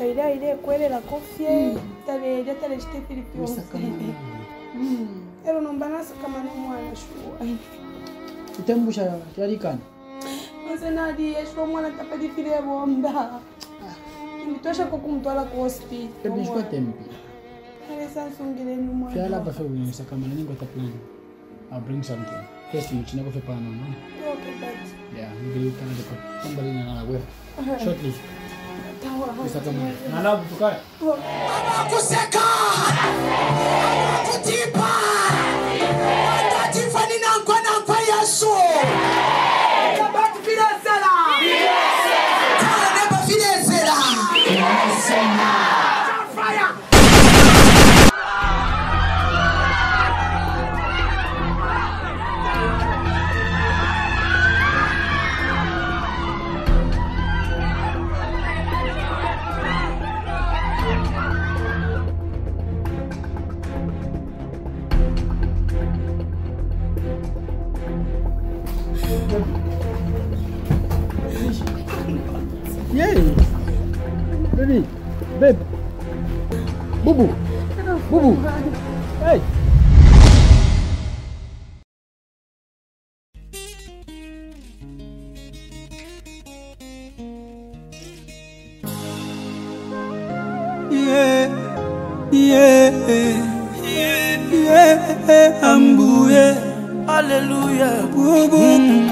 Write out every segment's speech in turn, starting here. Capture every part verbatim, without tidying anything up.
shaida ile kwele la kofie tale ya tale jite Philippines ero nombana kama ni mwana shua utembusha yarikana Mzena di esho mwana tapadi file bomba Imitosha kwa kumtwala kwa hospital. Tebi shwa tempi. Kale sansungile ni mwana. Fiala pa fe wini sa kamera ningo taplan. I'll bring something. First you china ko fe pa no no. Okay, but. Yeah, maybe you can do it. Somebody na na wewe. Shortly. Tawa. Isa kama. Na love tukae. Kuseka. Kutipa. Tatifani na kwa na kwa Yesu. Tabaki bila sala. Yay! Baby! Babe! Bubu! Bubu! Hey! Yeah! Yeah! Yeah! Yeah! Ambuye! Hallelujah! Bubu!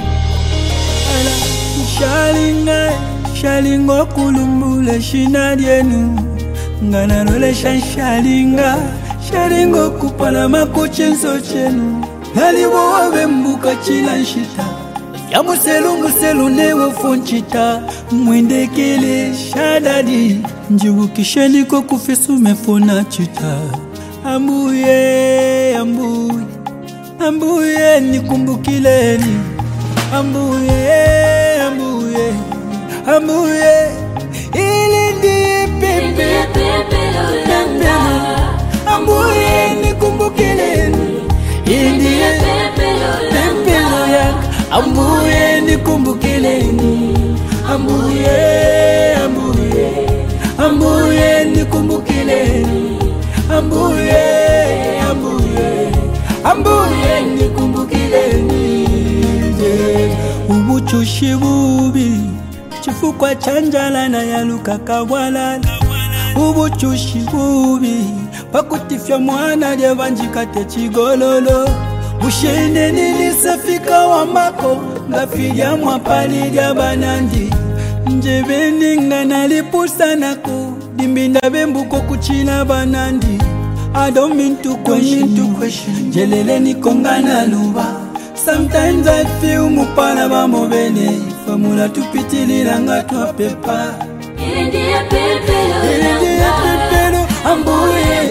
Shalinga! Shalingo kulumbule shina dienu Ngana lole shanshalinga Shalingo kupala makuchenso chenu Nalibo wabe mbuka chila nshita Ya muselu muselu newe fonchita Mwendekele shadadi Njibu kisheniko kufisu mefona chita Ambuye, ambuye Ambuye nikumbukileni Ambuye, ambuye Ambuye, ili ndiye pepe Pepe Ambuye nikumbukileni Ili ndiye pepe Ambuye nikumbukileni Ambuye, ambuye Ambuye nikumbukileni Ambuye, ambuye Ambuye nikumbukileni Ubuchushi bubi Chifukwa chanjala na yaluka kawalala Ubuchushi bubi Pakutifya mwana lyevanjika techigololo Bushende nilisafika wambako Ngafilya mwapali lya banandi Njebeninga nalipusa nako Dimbinda bembuko kuchina banandi I don't mean to question Jelele nikongana luba Sometimes I feel mupana bamobene Famula tupitilila nga twapepa Ili ndiye pepelo Ili ndiye pepelo Ambuye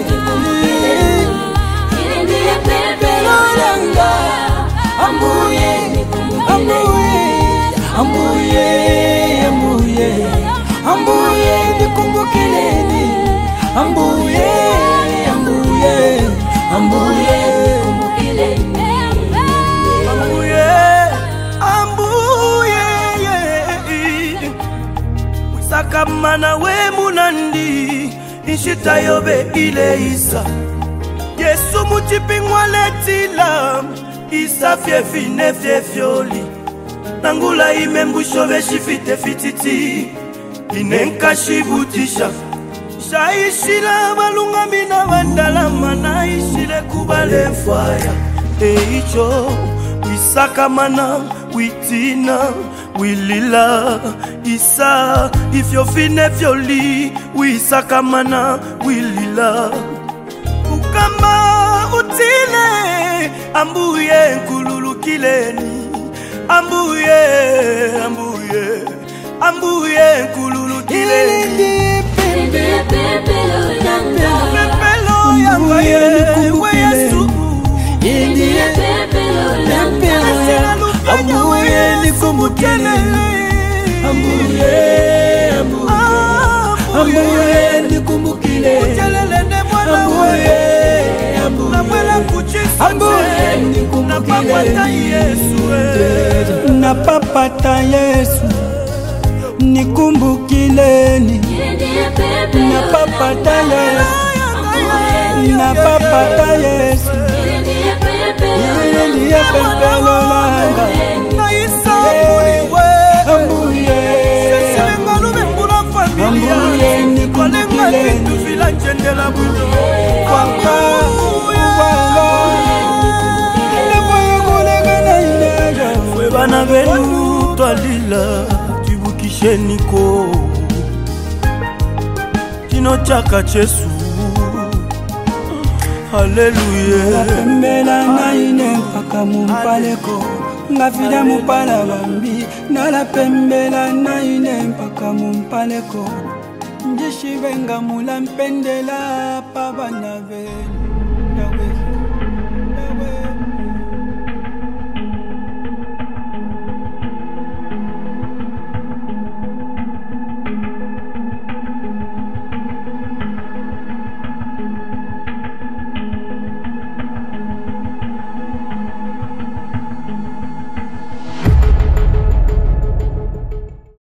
Ili ndiye pepelo langa Ambuye Ambuye Ambuye Ambuye Ambuye nikumbukileni Ambuye Ambuye Ambuye kumbukileni Sakamana we munandi Inshita yobe ile isa Yesu mutipingwa letila Isa fie fine fie fioli Nangula imembusho veshifite fititi Inenka shibutisha Shaishila balunga mina vandalama Na ishile kubale fire Eicho Wisakamana Witina Wilila Isa if you fine fioli Wisakamana Wilila Ukama utile Ambuye nkululu kileni Ambuye Ambuye Ambuye nkululu kileni Ndiye pepelo langa Pepelo yanga yewe Yesu Ndiye pepelo langa Ambuye nikumbukileni Ambuye Ambuye nikumbukileni Ambuye Ambuye nikumbukileni Na papata Yesu nikumbukileni na papa ta Yesu, na papa ta Yesu, ndiye pepelo langa, na isabuliwe ambuye, seselenga lubembula familia, ambuye kolenga nikumbukile, vitu vila njendela budo, waka waka, lemoye kulenga na inaja, fwe bana benu twalila, tibukisheniko, kino chaka chesu, haleluya. pembela na ine mpaka mumpaleko, ngafida mupala bambi, nala pembela na ine mpaka mumpaleko, njishivenga mula mpendela pa bana benu.